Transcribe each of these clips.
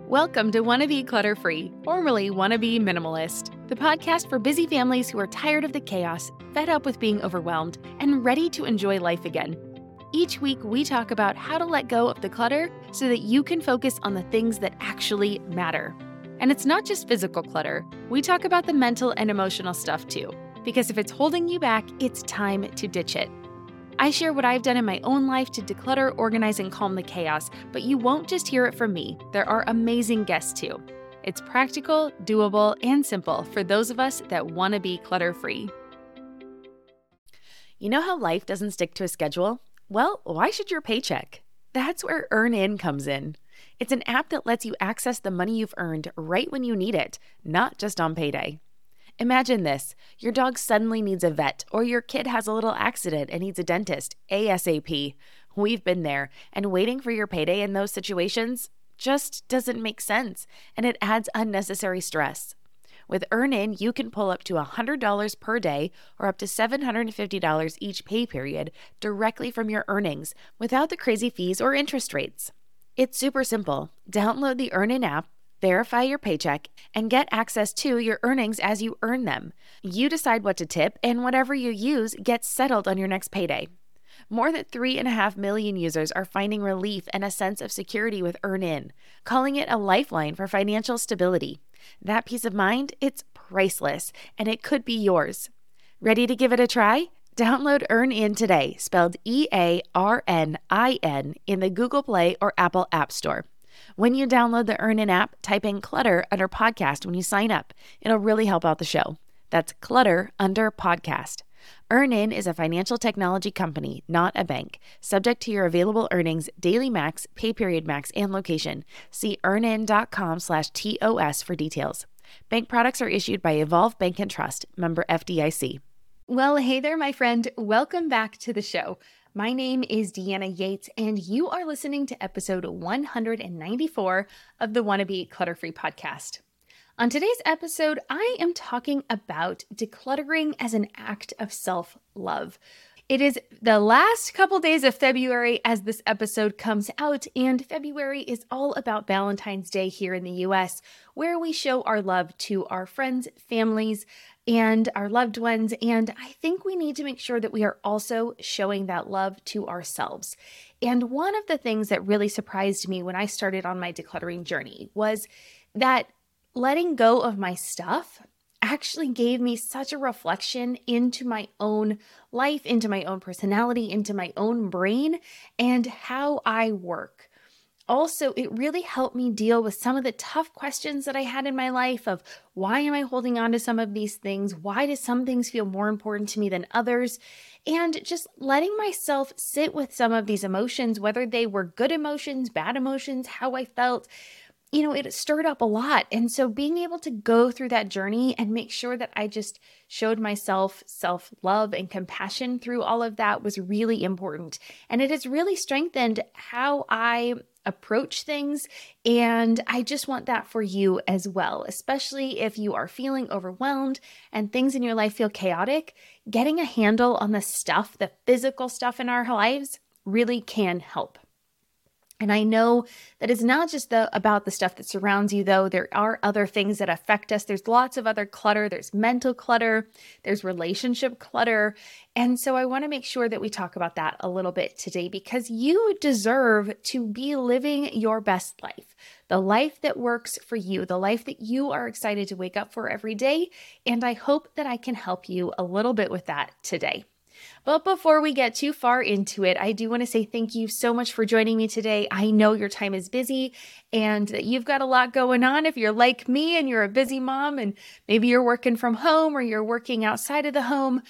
Welcome to Wanna Be Clutter-Free, formerly Wanna Be Minimalist, the podcast for busy families who are tired of the chaos, fed up with being overwhelmed, and ready to enjoy life again. Each week, we talk about how to let go of the clutter so that you can focus on the things that actually matter. And it's not just physical clutter. We talk about the mental and emotional stuff too, because if it's holding you back, it's time to ditch it. I share what I've done in my own life to declutter, organize, and calm the chaos, but you won't just hear it from me. There are amazing guests too. It's practical, doable, and simple for those of us that want to be clutter-free. You know how life doesn't stick to a schedule? Well, why should your paycheck? That's where EarnIn comes in. It's an app that lets you access the money you've earned right when you need it, not just on payday. Imagine this, your dog suddenly needs a vet, or your kid has a little accident and needs a dentist, ASAP. We've been there, and waiting for your payday in those situations just doesn't make sense, and it adds unnecessary stress. With EarnIn, you can pull up to $100 per day or up to $750 each pay period directly from your earnings without the crazy fees or interest rates. It's super simple. Download the EarnIn app, verify your paycheck, and get access to your earnings as you earn them. You decide what to tip, and whatever you use gets settled on your next payday. More than 3.5 million users are finding relief and a sense of security with EarnIn, calling it a lifeline for financial stability. That peace of mind, it's priceless, and it could be yours. Ready to give it a try? Download EarnIn today, spelled EARNIN, in the Google Play or Apple App Store. When you download the EarnIn app, type in clutter under podcast when you sign up. It'll really help out the show. That's clutter under podcast. EarnIn is a financial technology company, not a bank. Subject to your available earnings, daily max, pay period max, and location. See earnin.com/TOS for details. Bank products are issued by Evolve Bank and Trust, member FDIC. Well, hey there, my friend. Welcome back to the show. My name is Deanna Yates, and you are listening to episode 194 of the Wanna Be Clutter-Free podcast. On today's episode, I am talking about decluttering as an act of self-love. It is the last couple days of February as this episode comes out, and February is all about Valentine's Day here in the US, where we show our love to our friends, families, and our loved ones. And I think we need to make sure that we are also showing that love to ourselves. And one of the things that really surprised me when I started on my decluttering journey was that letting go of my stuff actually gave me such a reflection into my own life, into my own personality, into my own brain, and how I work. Also, it really helped me deal with some of the tough questions that I had in my life of why am I holding on to some of these things? Why do some things feel more important to me than others? And just letting myself sit with some of these emotions, whether they were good emotions, bad emotions, how I felt, it stirred up a lot. And so being able to go through that journey and make sure that I just showed myself self-love and compassion through all of that was really important. And it has really strengthened how I approach things. And I just want that for you as well, especially if you are feeling overwhelmed and things in your life feel chaotic. Getting a handle on the stuff, the physical stuff in our lives really can help. And I know that it's not just about the stuff that surrounds you, though. There are other things that affect us. There's lots of other clutter. There's mental clutter. There's relationship clutter. And so I want to make sure that we talk about that a little bit today because you deserve to be living your best life, the life that works for you, the life that you are excited to wake up for every day. And I hope that I can help you a little bit with that today. But before we get too far into it, I do want to say thank you so much for joining me today. I know your time is busy and that you've got a lot going on. If you're like me and you're a busy mom and maybe you're working from home or you're working outside of the home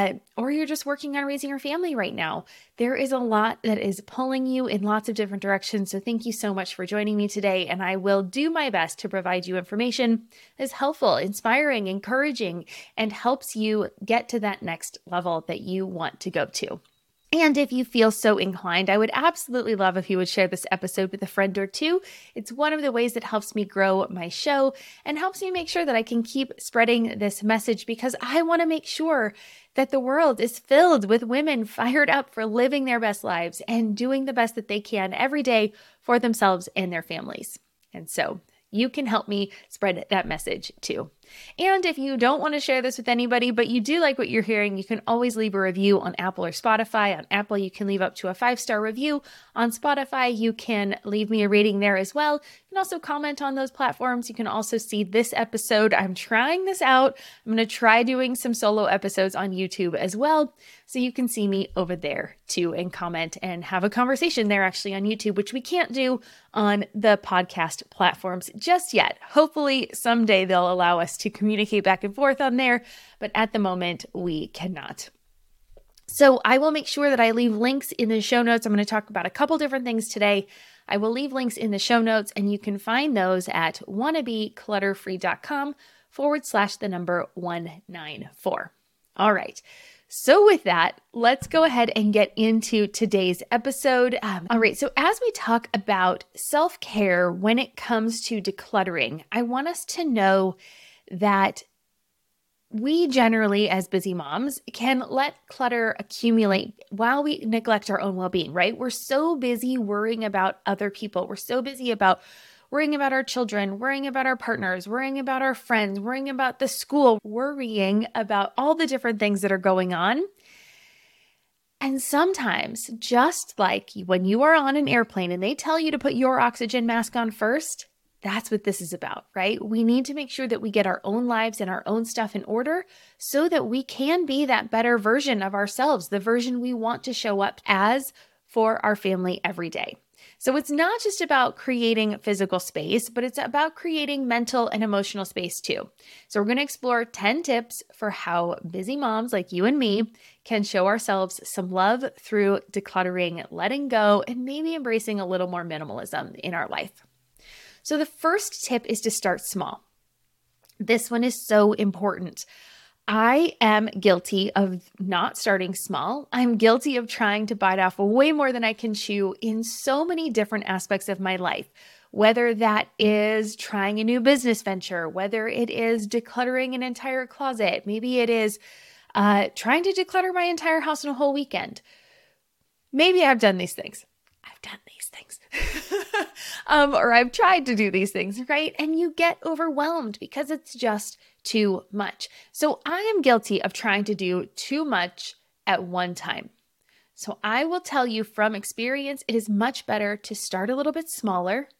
or you're just working on raising your family right now, there is a lot that is pulling you in lots of different directions. So thank you so much for joining me today. And I will do my best to provide you information that's helpful, inspiring, encouraging, and helps you get to that next level that you want to go to. And if you feel so inclined, I would absolutely love if you would share this episode with a friend or two. It's one of the ways that helps me grow my show and helps me make sure that I can keep spreading this message because I want to make sure that the world is filled with women fired up for living their best lives and doing the best that they can every day for themselves and their families. And so you can help me spread that message too. And if you don't want to share this with anybody, but you do like what you're hearing, you can always leave a review on Apple or Spotify. On Apple, you can leave up to a 5-star review. On Spotify, you can leave me a rating there as well. You can also comment on those platforms. You can also see this episode. I'm trying this out. I'm going to try doing some solo episodes on YouTube as well. So you can see me over there too and comment and have a conversation there actually on YouTube, which we can't do on the podcast platforms just yet. Hopefully someday they'll allow us to communicate back and forth on there, but at the moment we cannot. So I will make sure that I leave links in the show notes. I'm going to talk about a couple different things today. I will leave links in the show notes, and you can find those at wannabeclutterfree.com/194. All right. So with that, let's go ahead and get into today's episode. All right, so as we talk about self-care when it comes to decluttering, I want us to know that we generally, as busy moms, can let clutter accumulate while we neglect our own well-being, right? We're so busy worrying about other people. We're so busy about worrying about our children, worrying about our partners, worrying about our friends, worrying about the school, worrying about all the different things that are going on. And sometimes, just like when you are on an airplane and they tell you to put your oxygen mask on first, that's what this is about, right? We need to make sure that we get our own lives and our own stuff in order so that we can be that better version of ourselves, the version we want to show up as for our family every day. So it's not just about creating physical space, but it's about creating mental and emotional space too. So we're going to explore 10 tips for how busy moms like you and me can show ourselves some love through decluttering, letting go, and maybe embracing a little more minimalism in our life. So the first tip is to start small. This one is so important. I am guilty of not starting small. I'm guilty of trying to bite off way more than I can chew in so many different aspects of my life, whether that is trying a new business venture, whether it is decluttering an entire closet, maybe it is trying to declutter my entire house in a whole weekend. Maybe I've done these things. I've done these things. Or I've tried to do these things, right? And you get overwhelmed because it's just too much. So I am guilty of trying to do too much at one time. So I will tell you from experience, it is much better to start a little bit smaller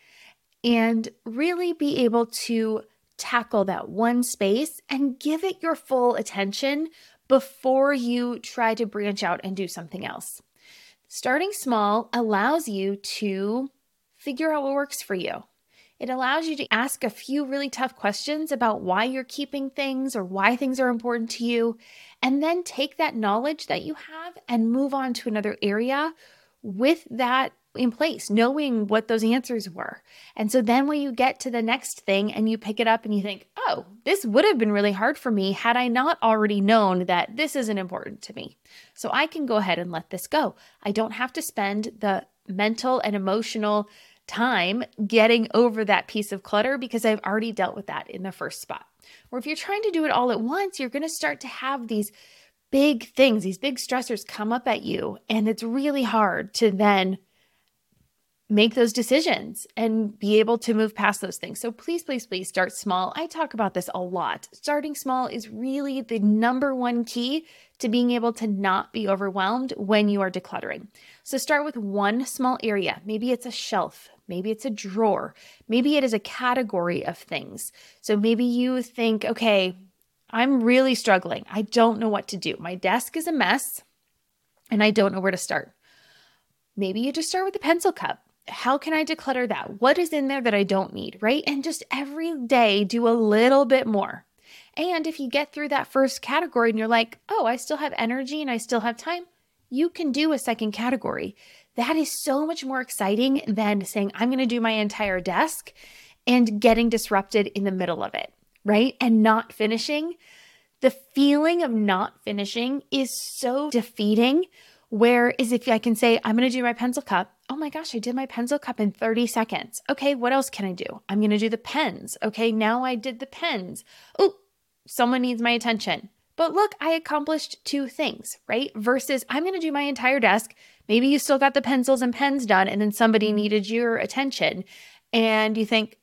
and really be able to tackle that one space and give it your full attention before you try to branch out and do something else. Starting small allows you to figure out what works for you. It allows you to ask a few really tough questions about why you're keeping things or why things are important to you, and then take that knowledge that you have and move on to another area with that in place, knowing what those answers were. And so then when you get to the next thing and you pick it up and you think, oh, this would have been really hard for me had I not already known that this isn't important to me. So I can go ahead and let this go. I don't have to spend the mental and emotional time getting over that piece of clutter because I've already dealt with that in the first spot. Or if you're trying to do it all at once, you're going to start to have these big things, these big stressors come up at you, and it's really hard to then make those decisions and be able to move past those things. So please, please, please start small. I talk about this a lot. Starting small is really the number one key to being able to not be overwhelmed when you are decluttering. So start with one small area. Maybe it's a shelf. Maybe it's a drawer. Maybe it is a category of things. So maybe you think, okay, I'm really struggling. I don't know what to do. My desk is a mess and I don't know where to start. Maybe you just start with the pencil cup. How can I declutter that? What is in there that I don't need, right? And just every day do a little bit more. And if you get through that first category and you're like, oh, I still have energy and I still have time, you can do a second category. That is so much more exciting than saying, I'm going to do my entire desk and getting disrupted in the middle of it, right? And not finishing. The feeling of not finishing is so defeating. Whereas if I can say, I'm going to do my pencil cup. Oh my gosh, I did my pencil cup in 30 seconds. Okay, what else can I do? I'm going to do the pens. Okay, now I did the pens. Oh, someone needs my attention. But look, I accomplished two things, right? Versus I'm going to do my entire desk. Maybe you still got the pencils and pens done and then somebody needed your attention. And you think, oh,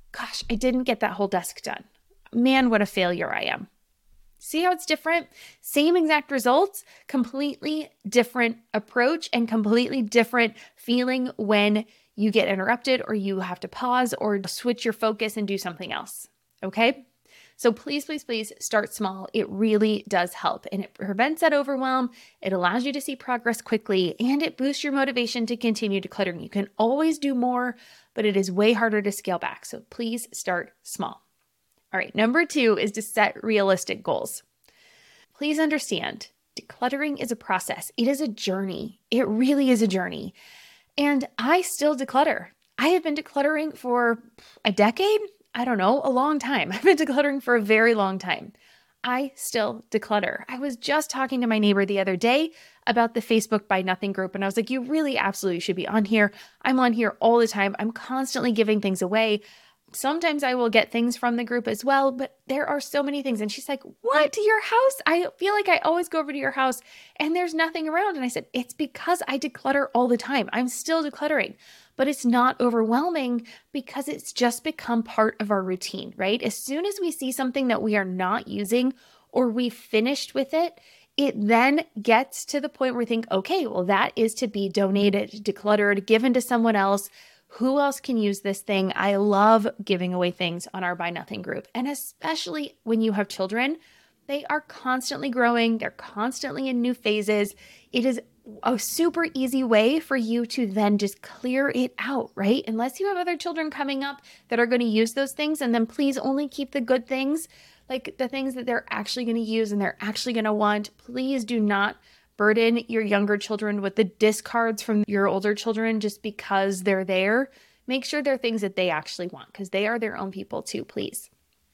gosh, I didn't get that whole desk done. Man, what a failure I am. See how it's different? Same exact results, completely different approach and completely different feeling when you get interrupted or you have to pause or switch your focus and do something else. Okay? So please, please, please start small. It really does help and it prevents that overwhelm. It allows you to see progress quickly and it boosts your motivation to continue decluttering. You can always do more, but it is way harder to scale back. So please start small. All right, number 2 is to set realistic goals. Please understand, decluttering is a process. It is a journey. It really is a journey. And I still declutter. I have been decluttering for a decade. I don't know, a long time. I've been decluttering for a very long time. I still declutter. I was just talking to my neighbor the other day about the Facebook Buy Nothing group, and I was like, you really absolutely should be on here. I'm on here all the time. I'm constantly giving things away. Sometimes I will get things from the group as well, but there are so many things. And she's like, what, to your house? I feel like I always go over to your house and there's nothing around. And I said, it's because I declutter all the time. I'm still decluttering, but it's not overwhelming because it's just become part of our routine, right? As soon as we see something that we are not using or we finished with it, it then gets to the point where we think, okay, well, that is to be donated, decluttered, given to someone else. Who else can use this thing? I love giving away things on our Buy Nothing group. And especially when you have children, they are constantly growing. They're constantly in new phases. It is a super easy way for you to then just clear it out, right? Unless you have other children coming up that are going to use those things. And then please only keep the good things, like the things that they're actually going to use and they're actually going to want. Please do not burden your younger children with the discards from your older children just because they're there. Make sure they're things that they actually want because they are their own people too, please.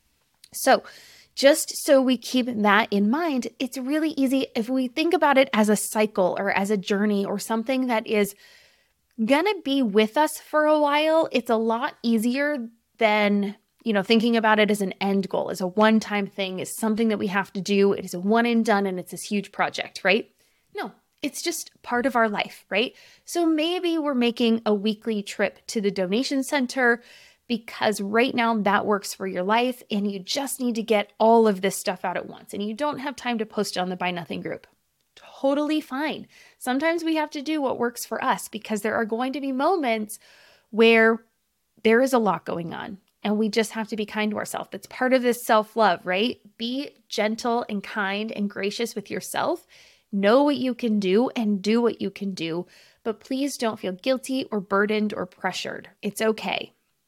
So just so we keep that in mind, it's really easy if we think about it as a cycle or as a journey or something that is going to be with us for a while. It's a lot easier than thinking about it as an end goal, as a one-time thing, as something that we have to do. It is a one and done and it's this huge project, right? No, it's just part of our life, right? So maybe we're making a weekly trip to the donation center because right now that works for your life and you just need to get all of this stuff out at once and you don't have time to post it on the Buy Nothing group. Totally fine. Sometimes we have to do what works for us because there are going to be moments where there is a lot going on and we just have to be kind to ourselves. That's part of this self-love, right? Be gentle and kind and gracious with yourself. Know what you can do and do what you can do, but please don't feel guilty or burdened or pressured. It's okay.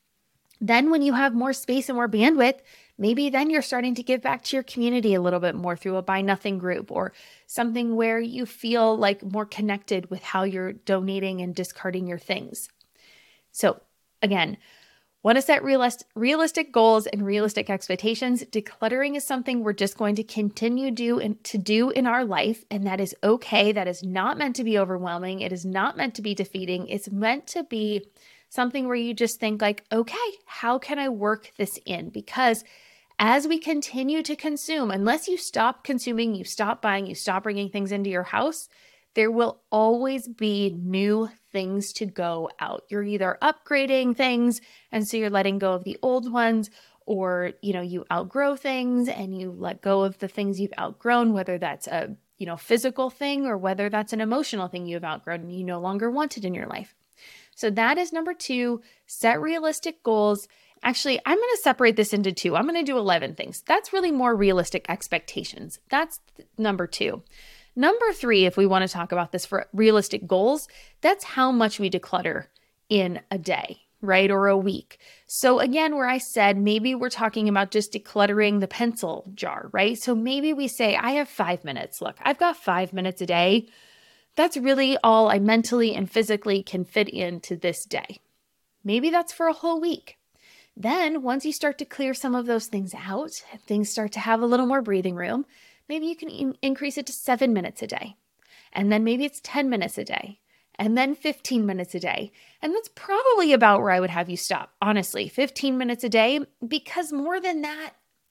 Then when you have more space and more bandwidth, maybe then you're starting to give back to your community a little bit more through a Buy Nothing group or something where you feel like more connected with how you're donating and discarding your things. So again, want to set realistic goals and realistic expectations. Decluttering is something we're just going to continue to do in our life, and that is okay. That is not meant to be overwhelming. It is not meant to be defeating. It's meant to be something where you just think like, okay, how can I work this in? Because as we continue to consume, unless you stop consuming, you stop buying, you stop bringing things into your house, there will always be new things to go out. You're either upgrading things, and so you're letting go of the old ones, or, you outgrow things and you let go of the things you've outgrown, whether that's a, physical thing or whether that's an emotional thing you've outgrown and you no longer want it in your life. So that is number 2, set realistic goals. Actually, I'm going to separate this into 2. I'm going to do 11 things. That's really more realistic expectations. That's number 2. Number 3, if we want to talk about this for realistic goals, that's how much we declutter in a day, right? Or a week. So again, where I said, maybe we're talking about just decluttering the pencil jar, right? So maybe we say, I have 5 minutes. Look, I've got 5 minutes a day. That's really all I mentally and physically can fit into this day. Maybe that's for a whole week. Then once you start to clear some of those things out, things start to have a little more breathing room, maybe you can increase it to 7 minutes a day. And then maybe it's 10 minutes a day. And then 15 minutes a day. And that's probably about where I would have you stop, honestly, 15 minutes a day, because more than that,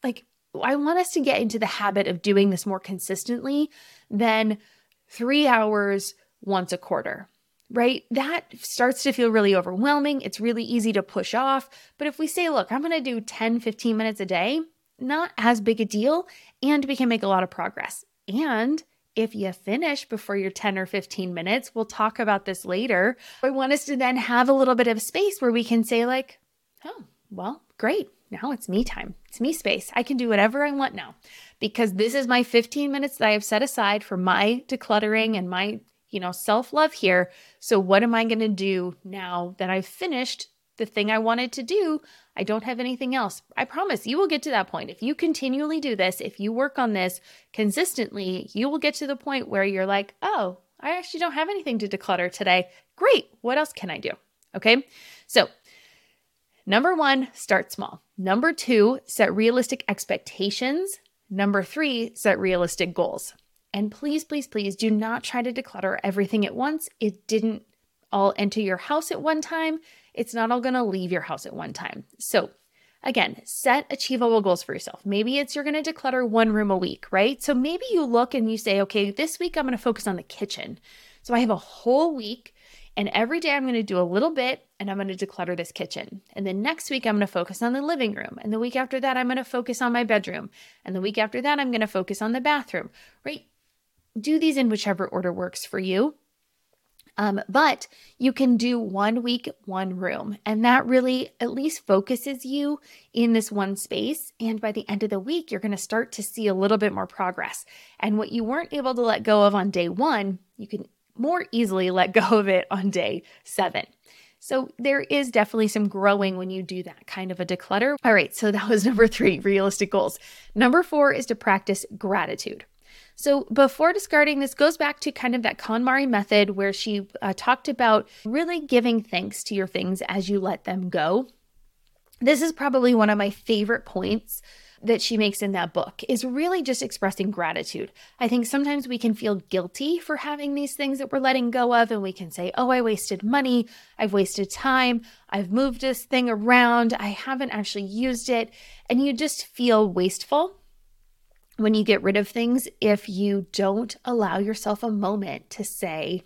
I want us to get into the habit of doing this more consistently than 3 hours once a quarter. right? That starts to feel really overwhelming. It's really easy to push off. But if we say, look, I'm going to do 10, 15 minutes a day, not as big a deal, and we can make a lot of progress. And if you finish before your 10 or 15 minutes, we'll talk about this later. I want us to then have a little bit of space where we can say like, oh, well, great. Now it's me time. It's me space. I can do whatever I want now because this is my 15 minutes that I have set aside for my decluttering and my, self-love here. So what am I going to do now that I've finished the thing I wanted to do? I don't have anything else. I promise you will get to that point. If you continually do this, if you work on this consistently, you will get to the point where you're like, oh, I actually don't have anything to declutter today. Great. What else can I do? Okay. So number 1, start small. Number 2, set realistic expectations. Number 3, set realistic goals. And please, please, please do not try to declutter everything at once. It didn't all enter your house at one time. It's not all going to leave your house at one time. So again, set achievable goals for yourself. Maybe it's you're going to declutter 1 room a week, right? So maybe you look and you say, okay, this week I'm going to focus on the kitchen. So I have a whole week and every day I'm going to do a little bit and I'm going to declutter this kitchen. And then next week I'm going to focus on the living room. And the week after that, I'm going to focus on my bedroom. And the week after that, I'm going to focus on the bathroom, right? Do these in whichever order works for you. But you can do 1 week, 1 room, and that really at least focuses you in this one space. And by the end of the week, you're going to start to see a little bit more progress. And what you weren't able to let go of on day 1, you can more easily let go of it on day 7. So there is definitely some growing when you do that kind of a declutter. All right, so that was number 3, realistic goals. Number 4 is to practice gratitude. So before discarding, this goes back to kind of that KonMari method where she talked about really giving thanks to your things as you let them go. This is probably one of my favorite points that she makes in that book, is really just expressing gratitude. I think sometimes we can feel guilty for having these things that we're letting go of, and we can say, oh, I wasted money, I've wasted time, I've moved this thing around, I haven't actually used it, and you just feel wasteful when you get rid of things if you don't allow yourself a moment to say,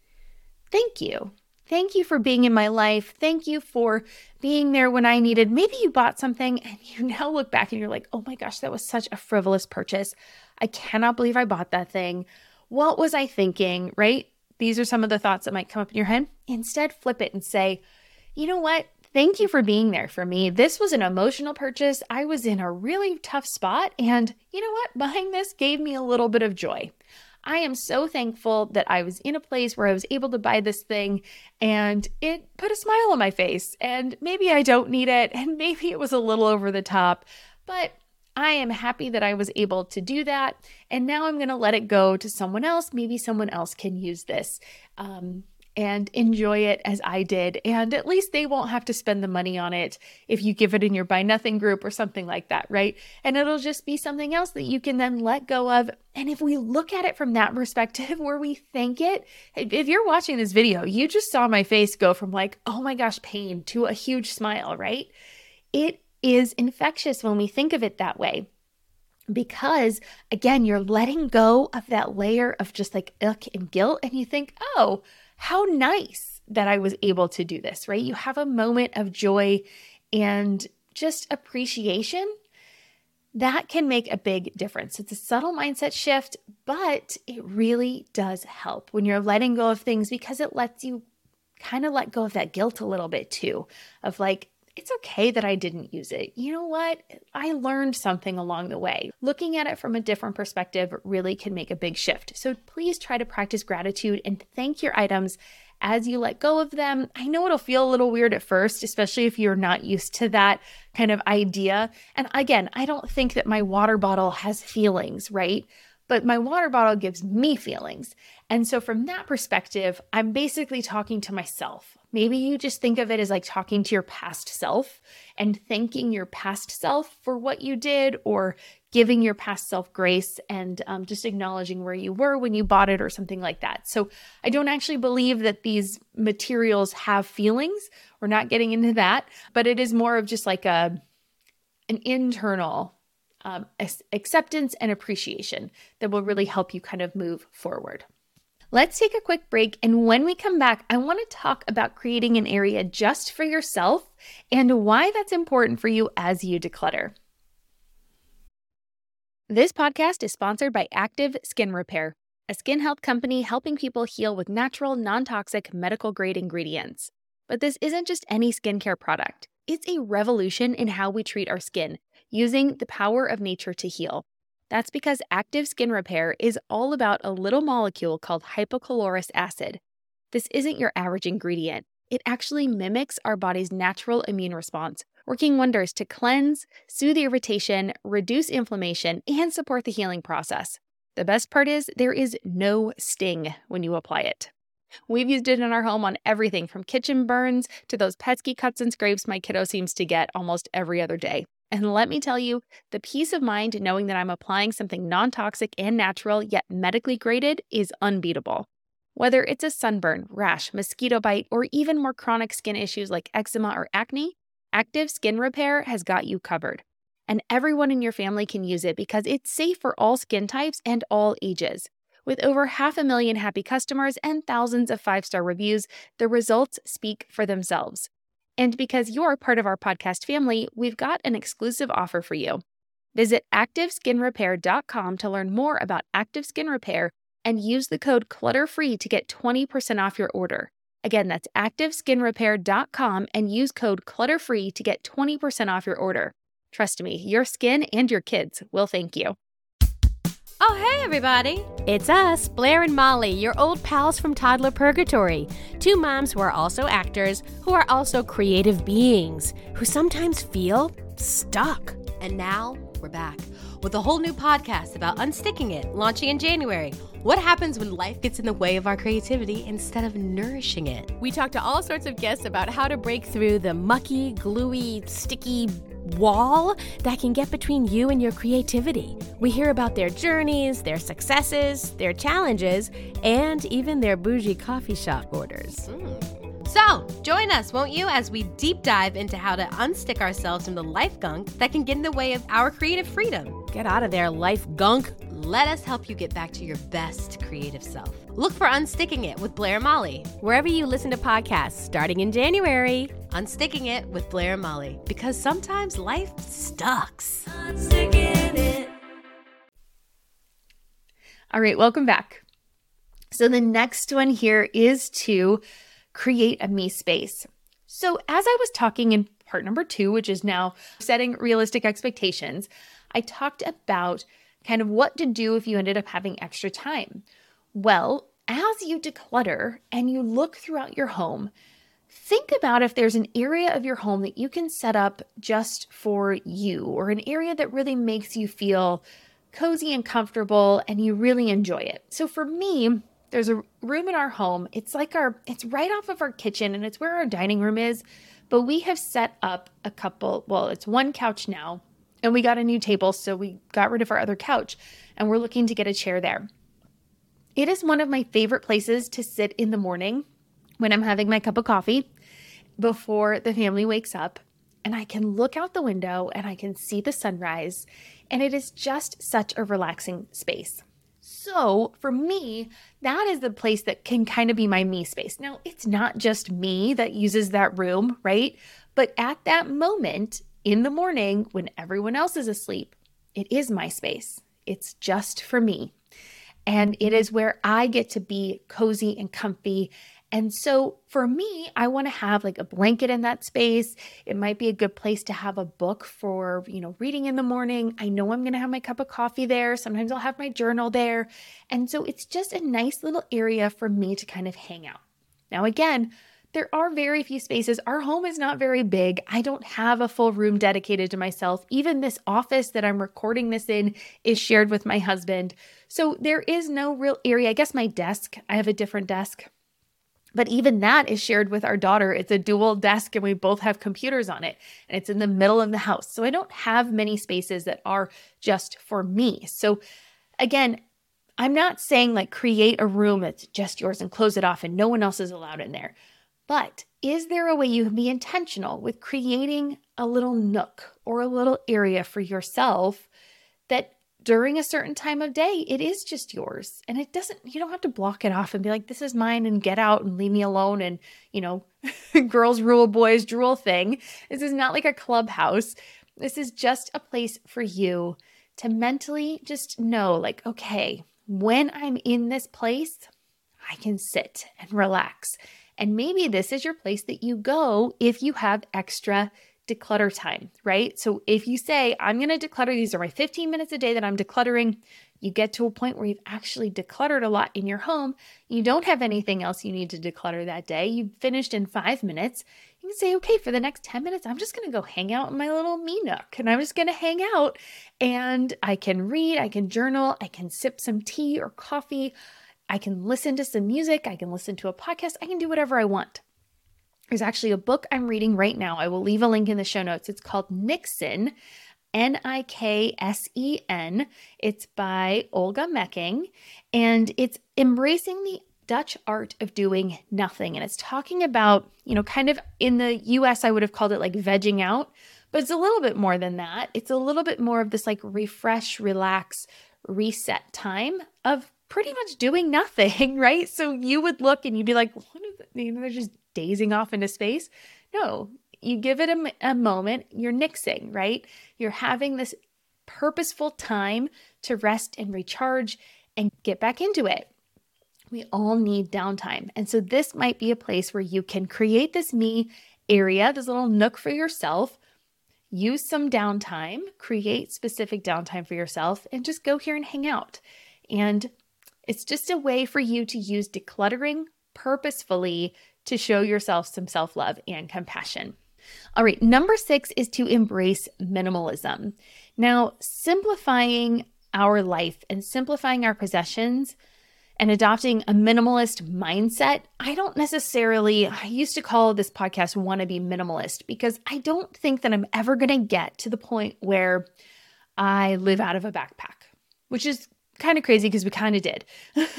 thank you. Thank you for being in my life. Thank you for being there when I needed. Maybe you bought something and you now look back and you're like, oh my gosh, that was such a frivolous purchase. I cannot believe I bought that thing. What was I thinking, right? These are some of the thoughts that might come up in your head. Instead, flip it and say, you know what? Thank you for being there for me. This was an emotional purchase. I was in a really tough spot. And you know what? Buying this gave me a little bit of joy. I am so thankful that I was in a place where I was able to buy this thing and it put a smile on my face. And maybe I don't need it. And maybe it was a little over the top, but I am happy that I was able to do that. And now I'm going to let it go to someone else. Maybe someone else can use this. And enjoy it as I did. And at least they won't have to spend the money on it if you give it in your Buy Nothing group or something like that, right? And it'll just be something else that you can then let go of. And if we look at it from that perspective where we thank it, if you're watching this video, you just saw my face go from like, oh my gosh, pain to a huge smile, right? It is infectious when we think of it that way. Because again, you're letting go of that layer of just like ick and guilt. And you think, oh, how nice that I was able to do this, right? You have a moment of joy and just appreciation. That can make a big difference. It's a subtle mindset shift, but it really does help when you're letting go of things because it lets you kind of let go of that guilt a little bit too, of like, it's okay that I didn't use it. You know what? I learned something along the way. Looking at it from a different perspective really can make a big shift. So please try to practice gratitude and thank your items as you let go of them. I know it'll feel a little weird at first, especially if you're not used to that kind of idea. And again, I don't think that my water bottle has feelings, right? But my water bottle gives me feelings. And so from that perspective, I'm basically talking to myself. Maybe you just think of it as like talking to your past self and thanking your past self for what you did, or giving your past self grace and just acknowledging where you were when you bought it or something like that. So I don't actually believe that these materials have feelings. We're not getting into that, but it is more of just like an internal acceptance and appreciation that will really help you kind of move forward. Let's take a quick break, and when we come back, I want to talk about creating an area just for yourself and why that's important for you as you declutter. This podcast is sponsored by Active Skin Repair, a skin health company helping people heal with natural, non-toxic, medical-grade ingredients. But this isn't just any skincare product. It's a revolution in how we treat our skin, using the power of nature to heal. That's because Active Skin Repair is all about a little molecule called hypochlorous acid. This isn't your average ingredient. It actually mimics our body's natural immune response, working wonders to cleanse, soothe irritation, reduce inflammation, and support the healing process. The best part is there is no sting when you apply it. We've used it in our home on everything from kitchen burns to those pesky cuts and scrapes my kiddo seems to get almost every other day. And let me tell you, the peace of mind knowing that I'm applying something non-toxic and natural yet medically graded is unbeatable. Whether it's a sunburn, rash, mosquito bite, or even more chronic skin issues like eczema or acne, Active Skin Repair has got you covered. And everyone in your family can use it because it's safe for all skin types and all ages. With over 500,000 happy customers and thousands of 5-star reviews, the results speak for themselves. And because you're part of our podcast family, we've got an exclusive offer for you. Visit ActiveSkinRepair.com to learn more about Active Skin Repair and use the code CLUTTERFREE to get 20% off your order. Again, that's ActiveSkinRepair.com and use code CLUTTERFREE to get 20% off your order. Trust me, your skin and your kids will thank you. Oh, hey, everybody. It's us, Blair and Molly, your old pals from Toddler Purgatory. Two moms who are also actors, who are also creative beings, who sometimes feel stuck. And now we're back with a whole new podcast about unsticking it, launching in January. What happens when life gets in the way of our creativity instead of nourishing it? We talk to all sorts of guests about how to break through the mucky, gluey, sticky wall that can get between you and your creativity. We hear about their journeys, their successes, their challenges, and even their bougie coffee shop orders. So, join us, won't you, as we deep dive into how to unstick ourselves from the life gunk that can get in the way of our creative freedom. Get out of there, life gunk. Let us help you get back to your best creative self. Look for Unsticking It with Blair and Molly. Wherever you listen to podcasts, starting in January. Unsticking It with Blair and Molly. Because sometimes life sucks. Unsticking it. All right, welcome back. So the next one here is to create a me space. So as I was talking in part number 2, which is now setting realistic expectations, I talked about kind of what to do if you ended up having extra time. Well, as you declutter and you look throughout your home, think about if there's an area of your home that you can set up just for you, or an area that really makes you feel cozy and comfortable and you really enjoy it. So for me, there's a room in our home. It's right off of our kitchen and it's where our dining room is, but we have set up it's one couch now, and we got a new table, so we got rid of our other couch and we're looking to get a chair there. It is one of my favorite places to sit in the morning when I'm having my cup of coffee before the family wakes up, and I can look out the window and I can see the sunrise, and it is just such a relaxing space. So for me, that is the place that can kind of be my me space. Now, it's not just me that uses that room, right? But at that moment in the morning when everyone else is asleep, it is my space. It's just for me. And it is where I get to be cozy and comfy. And so for me, I want to have like a blanket in that space. It might be a good place to have a book for, reading in the morning. I know I'm going to have my cup of coffee there. Sometimes I'll have my journal there. And so it's just a nice little area for me to kind of hang out. Now, again, there are very few spaces. Our home is not very big. I don't have a full room dedicated to myself. Even this office that I'm recording this in is shared with my husband. So there is no real area. I guess my desk, I have a different desk. But even that is shared with our daughter. It's a dual desk and we both have computers on it, and it's in the middle of the house. So I don't have many spaces that are just for me. So again, I'm not saying like create a room that's just yours and close it off and no one else is allowed in there. But is there a way you can be intentional with creating a little nook or a little area for yourself that during a certain time of day, it is just yours. And you don't have to block it off and be like, this is mine and get out and leave me alone. And, girls rule, boys drool thing. This is not like a clubhouse. This is just a place for you to mentally just know, like, okay, when I'm in this place, I can sit and relax. And maybe this is your place that you go if you have extra declutter time, right? So if you say, I'm going to declutter, these are my 15 minutes a day that I'm decluttering, you get to a point where you've actually decluttered a lot in your home. You don't have anything else you need to declutter that day. You've finished in 5 minutes. You can say, okay, for the next 10 minutes, I'm just going to go hang out in my little me nook, and I'm just going to hang out, and I can read, I can journal, I can sip some tea or coffee. I can listen to some music. I can listen to a podcast. I can do whatever I want. There's actually a book I'm reading right now. I will leave a link in the show notes. It's called Niksen, Niksen. It's by Olga Mecking, and it's embracing the Dutch art of doing nothing. And it's talking about, kind of in the US, I would have called it like vegging out, but it's a little bit more than that. It's a little bit more of this like refresh, relax, reset time of pretty much doing nothing, right? So you would look and you'd be like, what is it? They're just dazing off into space. No, you give it a moment, you're nixing, right? You're having this purposeful time to rest and recharge and get back into it. We all need downtime. And so this might be a place where you can create this me area, this little nook for yourself, use some downtime, create specific downtime for yourself, and just go here and hang out. And it's just a way for you to use decluttering purposefully to show yourself some self-love and compassion. All right, number 6 is to embrace minimalism. Now, simplifying our life and simplifying our possessions and adopting a minimalist mindset, I used to call this podcast Wannabe Minimalist, because I don't think that I'm ever going to get to the point where I live out of a backpack, which is kind of crazy because we kind of did.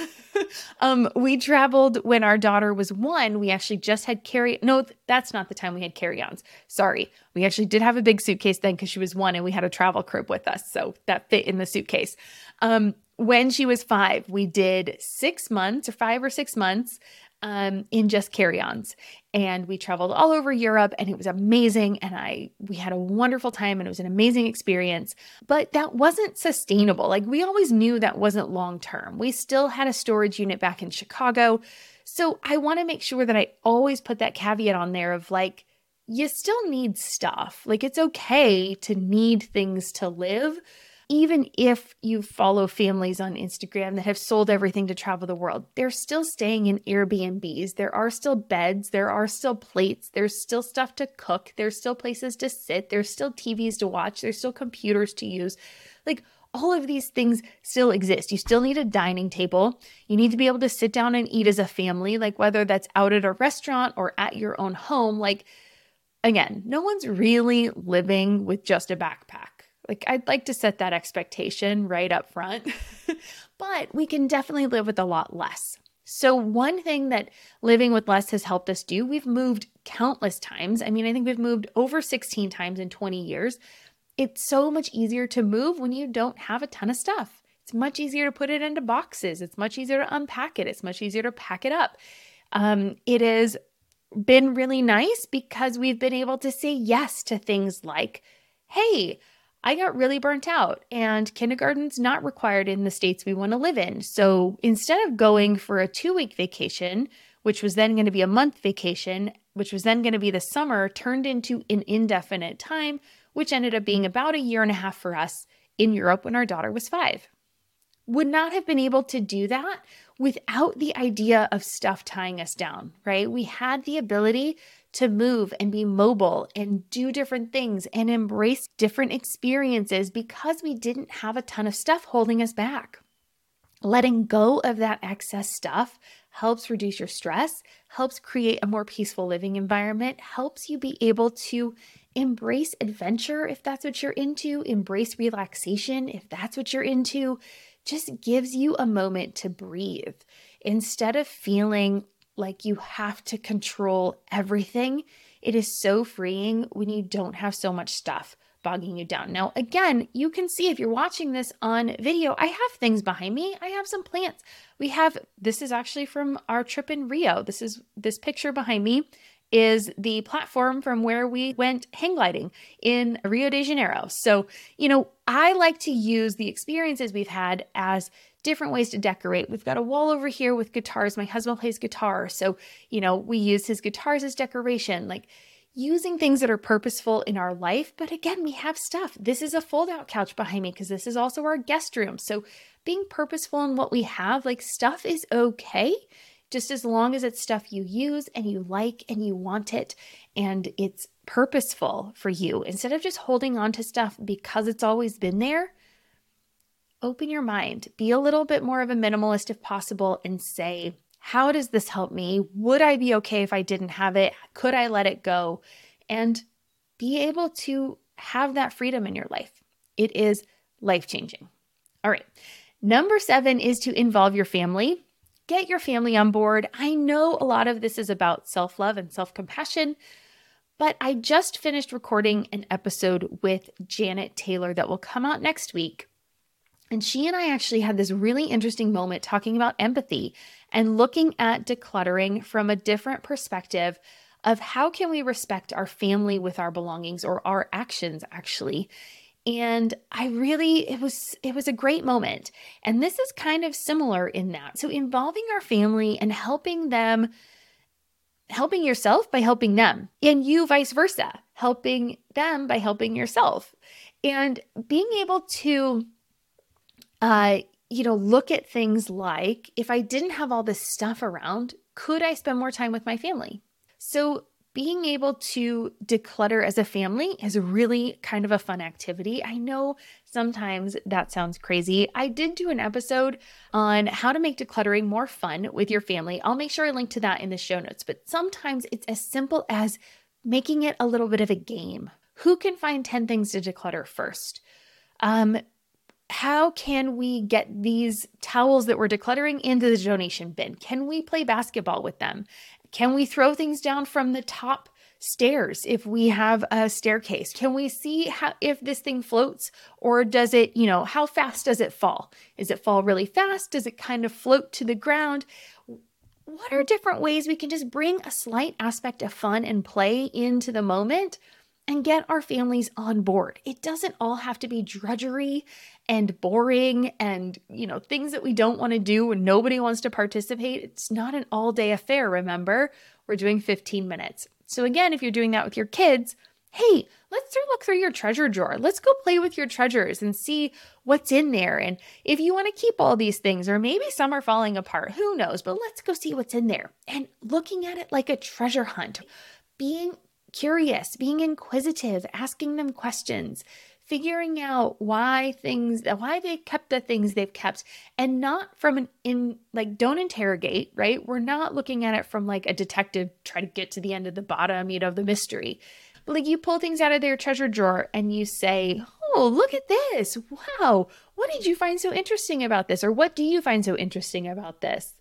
We traveled when our daughter was 1. We actually just had no, that's not the time we had carry-ons. Sorry. We actually did have a big suitcase then because she was 1 and we had a travel crib with us. So that fit in the suitcase. When she was 5, we did 5 or 6 months in just carry-ons. And we traveled all over Europe, and it was amazing. And we had a wonderful time, and it was an amazing experience. But that wasn't sustainable. Like, we always knew that wasn't long-term. We still had a storage unit back in Chicago. So I want to make sure that I always put that caveat on there of like, you still need stuff. Like, it's okay to need things to live. Even if you follow families on Instagram that have sold everything to travel the world, they're still staying in Airbnbs. There are still beds. There are still plates. There's still stuff to cook. There's still places to sit. There's still TVs to watch. There's still computers to use. Like, all of these things still exist. You still need a dining table. You need to be able to sit down and eat as a family, like whether that's out at a restaurant or at your own home. Like, again, no one's really living with just a backpack. Like, I'd like to set that expectation right up front, but we can definitely live with a lot less. So one thing that living with less has helped us do, we've moved countless times. I mean, I think we've moved over 16 times in 20 years. It's so much easier to move when you don't have a ton of stuff. It's much easier to put it into boxes. It's much easier to unpack it. It's much easier to pack it up. It has been really nice because we've been able to say yes to things like, hey, I got really burnt out and kindergarten's not required in the states we want to live in. So instead of going for a 2-week vacation, which was then going to be a month vacation, which was then going to be the summer, turned into an indefinite time, which ended up being about 1.5 years for us in Europe when our daughter was 5. Would not have been able to do that without the idea of stuff tying us down, right? We had the ability to move and be mobile and do different things and embrace different experiences because we didn't have a ton of stuff holding us back. Letting go of that excess stuff helps reduce your stress, helps create a more peaceful living environment, helps you be able to embrace adventure if that's what you're into, embrace relaxation if that's what you're into, just gives you a moment to breathe. Instead of feeling like you have to control everything, it is so freeing when you don't have so much stuff. bogging you down. Now, again, you can see if you're watching this on video, I have things behind me. I have some plants. This is actually from our trip in Rio. This picture behind me is the platform from where we went hang gliding in Rio de Janeiro. So, I like to use the experiences we've had as different ways to decorate. We've got a wall over here with guitars. My husband plays guitar. So, we use his guitars as decoration, like using things that are purposeful in our life. But again, we have stuff. This is a fold-out couch behind me because this is also our guest room. So being purposeful in what we have, like stuff is okay, just as long as it's stuff you use and you like and you want it and it's purposeful for you. Instead of just holding on to stuff because it's always been there, open your mind. Be a little bit more of a minimalist if possible and say, how does this help me? Would I be okay if I didn't have it? Could I let it go? And be able to have that freedom in your life. It is life-changing. All right. Number 7 is to involve your family. Get your family on board. I know a lot of this is about self-love and self-compassion, but I just finished recording an episode with Janet Taylor that will come out next week. And she and I actually had this really interesting moment talking about empathy and looking at decluttering from a different perspective of how can we respect our family with our belongings or our actions actually. And it was a great moment. And this is kind of similar in that. So involving our family and helping yourself by helping them, and you vice versa, helping them by helping yourself. And being able to look at things like, if I didn't have all this stuff around, could I spend more time with my family? So being able to declutter as a family is really kind of a fun activity. I know sometimes that sounds crazy. I did do an episode on how to make decluttering more fun with your family. I'll make sure I link to that in the show notes, but sometimes it's as simple as making it a little bit of a game. Who can find 10 things to declutter first? How can we get these towels that we're decluttering into the donation bin? Can we play basketball with them? Can we throw things down from the top stairs if we have a staircase? Can we see if this thing floats, or does it, how fast does it fall? Does it fall really fast? Does it kind of float to the ground? What are different ways we can just bring a slight aspect of fun and play into the moment and get our families on board? It doesn't all have to be drudgery and boring and, things that we don't want to do and nobody wants to participate. It's not an all-day affair, remember? We're doing 15 minutes. So again, if you're doing that with your kids, hey, let's look through your treasure drawer. Let's go play with your treasures and see what's in there. And if you want to keep all these things, or maybe some are falling apart, who knows? But let's go see what's in there. And looking at it like a treasure hunt, being curious, being inquisitive, asking them questions, figuring out why they kept the things they've kept, and not from don't interrogate, right? We're not looking at it from like a detective try to get to the end of the bottom, of the mystery. But like you pull things out of their treasure drawer and you say, oh, look at this. Wow. What did you find so interesting about this? Or what do you find so interesting about this?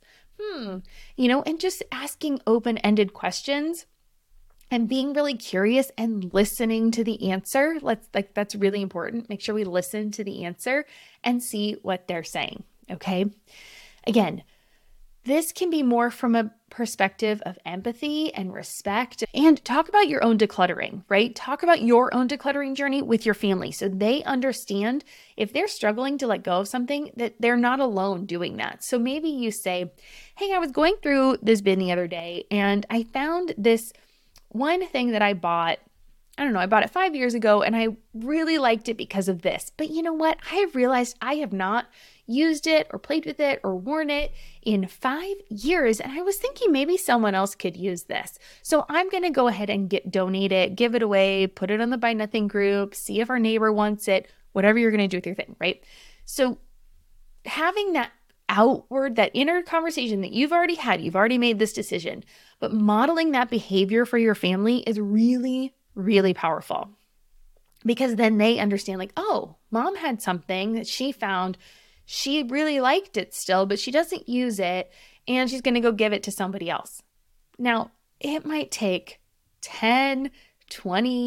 And just asking open-ended questions and being really curious and listening to the answer. That's really important. Make sure we listen to the answer and see what they're saying. Okay. Again, this can be more from a perspective of empathy and respect, and talk about your own decluttering, right? Talk about your own decluttering journey with your family so they understand if they're struggling to let go of something, that they're not alone doing that. So maybe you say, hey, I was going through this bin the other day and I found this one thing that I bought. I bought it 5 years ago and I really liked it because of this. But you know what? I have realized I have not used it or played with it or worn it in 5 years. And I was thinking maybe someone else could use this. So I'm going to go ahead and donate it, give it away, put it on the Buy Nothing group, see if our neighbor wants it, whatever you're going to do with your thing, right? So having that outward, that inner conversation that you've already made this decision, but modeling that behavior for your family is really, really powerful, because then they understand like, oh, mom had something that she found. She really liked it still, but she doesn't use it and she's going to go give it to somebody else. Now, it might take 10, 20,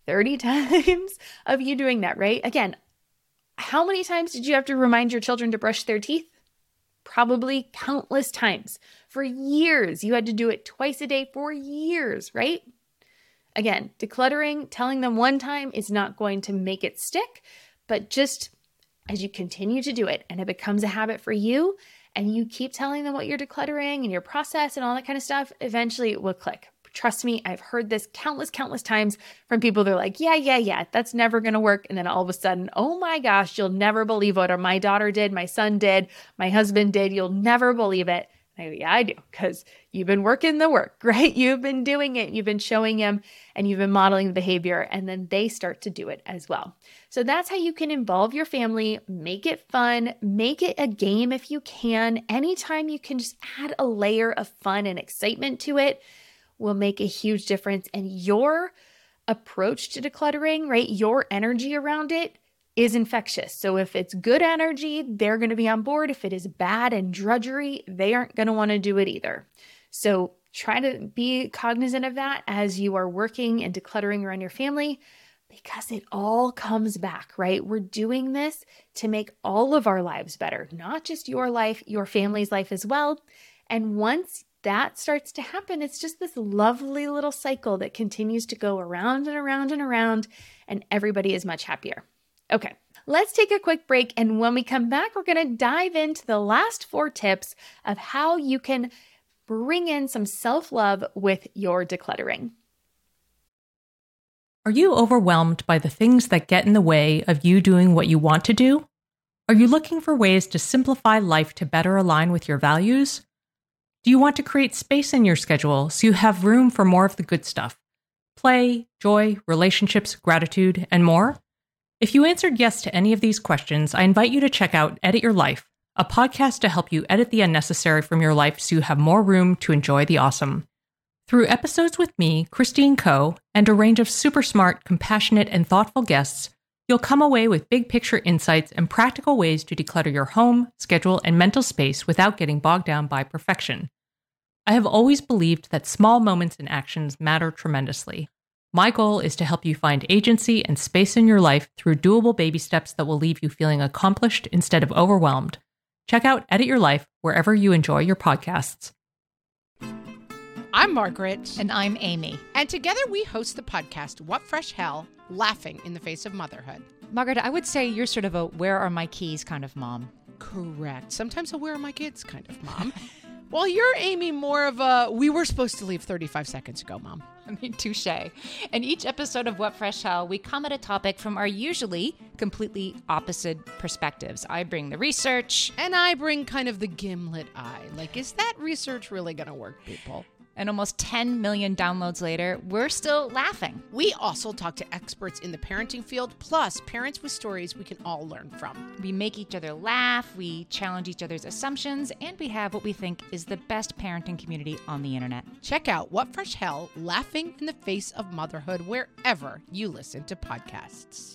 30 times of you doing that, right? Again, how many times did you have to remind your children to brush their teeth? Probably countless times. For years, you had to do it twice a day for years, right? Again, decluttering, telling them one time is not going to make it stick, but just as you continue to do it and it becomes a habit for you and you keep telling them what you're decluttering and your process and all that kind of stuff, eventually it will click. Trust me, I've heard this countless times from people. They're like, yeah, that's never going to work. And then all of a sudden, oh my gosh, you'll never believe what my daughter did, my son did, my husband did. You'll never believe it. And I go, yeah, I do, because you've been working the work, right? You've been doing it. You've been showing them and you've been modeling the behavior, and then they start to do it as well. So that's how you can involve your family, make it fun, make it a game if you can. Anytime you can just add a layer of fun and excitement to it will make a huge difference. And your approach to decluttering, right? Your energy around it is infectious. So if it's good energy, they're going to be on board. If it is bad and drudgery, they aren't going to want to do it either. So try to be cognizant of that as you are working and decluttering around your family, because it all comes back, right? We're doing this to make all of our lives better, not just your life, your family's life as well. And once that starts to happen, it's just this lovely little cycle that continues to go around and around and around, and everybody is much happier. Okay, let's take a quick break, and when we come back, we're going to dive into the last 4 tips of how you can bring in some self-love with your decluttering. Are you overwhelmed by the things that get in the way of you doing what you want to do? Are you looking for ways to simplify life to better align with your values? Do you want to create space in your schedule so you have room for more of the good stuff? Play, joy, relationships, gratitude, and more? If you answered yes to any of these questions, I invite you to check out Edit Your Life, a podcast to help you edit the unnecessary from your life so you have more room to enjoy the awesome. Through episodes with me, Christine Coe, and a range of super smart, compassionate, and thoughtful guests, you'll come away with big picture insights and practical ways to declutter your home, schedule, and mental space without getting bogged down by perfection. I have always believed that small moments and actions matter tremendously. My goal is to help you find agency and space in your life through doable baby steps that will leave you feeling accomplished instead of overwhelmed. Check out Edit Your Life wherever you enjoy your podcasts. I'm Margaret. And I'm Amy. And together we host the podcast, What Fresh Hell? Laughing in the Face of Motherhood. Margaret, I would say you're sort of a where are my keys kind of mom. Correct. Sometimes a where are my kids kind of mom. Well, you're, Amy, more of a we were supposed to leave 35 seconds ago, mom. I mean, touche. In each episode of What Fresh Hell, we come at a topic from our usually completely opposite perspectives. I bring the research. And I bring kind of the gimlet eye. Like, is that research really going to work, people? And almost 10 million downloads later, we're still laughing. We also talk to experts in the parenting field, plus parents with stories we can all learn from. We make each other laugh, we challenge each other's assumptions, and we have what we think is the best parenting community on the internet. Check out What Fresh Hell? Laughing in the Face of Motherhood wherever you listen to podcasts.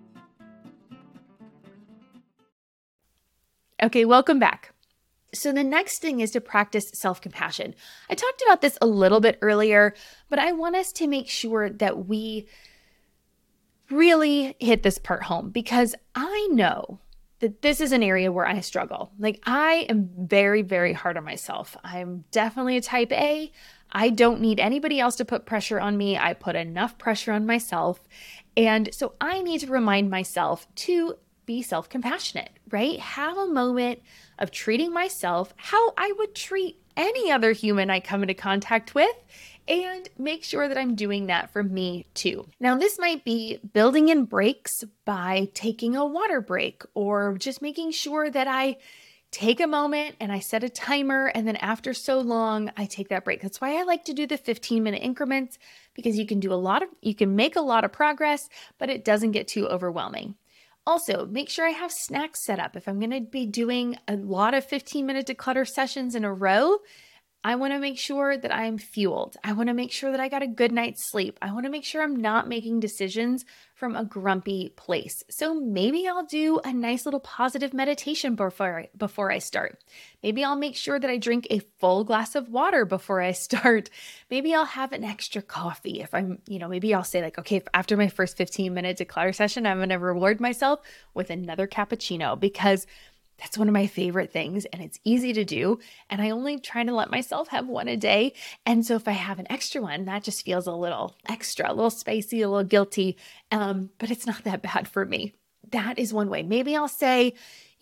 Okay, welcome back. So the next thing is to practice self-compassion. I talked about this a little bit earlier, but I want us to make sure that we really hit this part home, because I know that this is an area where I struggle. Like, I am very, very hard on myself. I'm definitely a type A. I don't need anybody else to put pressure on me. I put enough pressure on myself. And so I need to remind myself to be self-compassionate, right? Have a moment of treating myself how I would treat any other human I come into contact with, and make sure that I'm doing that for me too. Now, this might be building in breaks by taking a water break, or just making sure that I take a moment and I set a timer, and then after so long, I take that break. That's why I like to do the 15-minute increments, because you can make a lot of progress, but it doesn't get too overwhelming. Also, make sure I have snacks set up. If I'm going to be doing a lot of 15-minute declutter sessions in a row, I want to make sure that I'm fueled. I want to make sure that I got a good night's sleep. I want to make sure I'm not making decisions from a grumpy place. So maybe I'll do a nice little positive meditation before I start. Maybe I'll make sure that I drink a full glass of water before I start. Maybe I'll have an extra coffee. If I'm, maybe I'll say like, okay, after my first 15-minute declutter session, I'm going to reward myself with another cappuccino, because that's one of my favorite things and it's easy to do. And I only try to let myself have one a day. And so if I have an extra one, that just feels a little extra, a little spicy, a little guilty. But it's not that bad for me. That is one way. Maybe I'll say,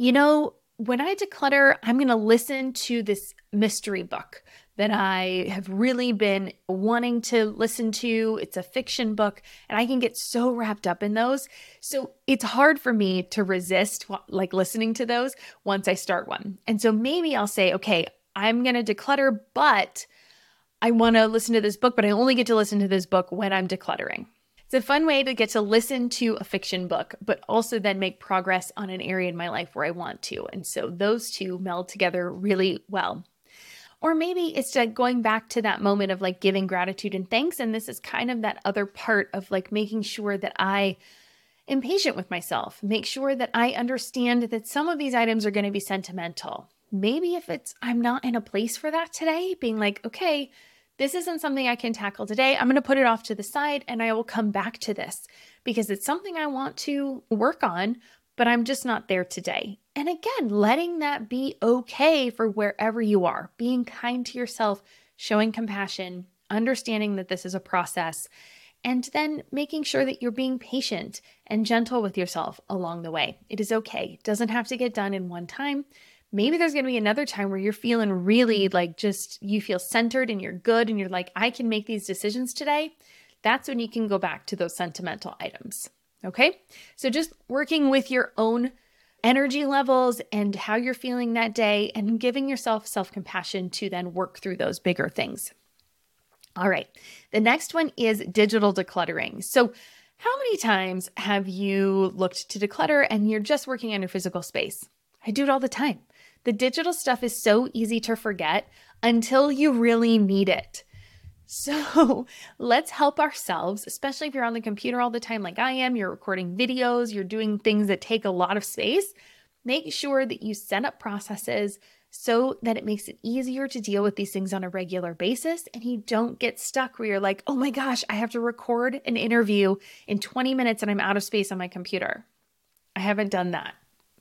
when I declutter, I'm going to listen to this mystery book that I have really been wanting to listen to. It's a fiction book and I can get so wrapped up in those. So it's hard for me to resist like listening to those once I start one. And so maybe I'll say, okay, I'm going to declutter, but I want to listen to this book, but I only get to listen to this book when I'm decluttering. It's a fun way to get to listen to a fiction book, but also then make progress on an area in my life where I want to. And so those two meld together really well. Or maybe it's like going back to that moment of like giving gratitude and thanks. And this is kind of that other part of like making sure that I am patient with myself, make sure that I understand that some of these items are going to be sentimental. Maybe if I'm not in a place for that today, being like, okay, this isn't something I can tackle today. I'm going to put it off to the side and I will come back to this because it's something I want to work on, but I'm just not there today. And again, letting that be okay for wherever you are, being kind to yourself, showing compassion, understanding that this is a process, and then making sure that you're being patient and gentle with yourself along the way. It is okay. It doesn't have to get done in one time. Maybe there's going to be another time where you're feeling really like just you feel centered and you're good and you're like, I can make these decisions today. That's when you can go back to those sentimental items. Okay? So just working with your own energy levels and how you're feeling that day and giving yourself self-compassion to then work through those bigger things. All right. The next one is digital decluttering. So how many times have you looked to declutter and you're just working on your physical space? I do it all the time. The digital stuff is so easy to forget until you really need it. So let's help ourselves, especially if you're on the computer all the time like I am, you're recording videos, you're doing things that take a lot of space. Make sure that you set up processes so that it makes it easier to deal with these things on a regular basis and you don't get stuck where you're like, oh my gosh, I have to record an interview in 20 minutes and I'm out of space on my computer. I haven't done that.